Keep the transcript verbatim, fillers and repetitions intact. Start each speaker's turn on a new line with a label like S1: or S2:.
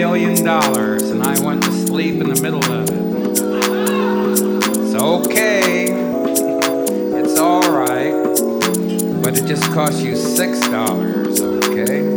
S1: million dollars and I went to sleep in the middle of it. It's okay. It's alright. But it just cost you six dollars, okay?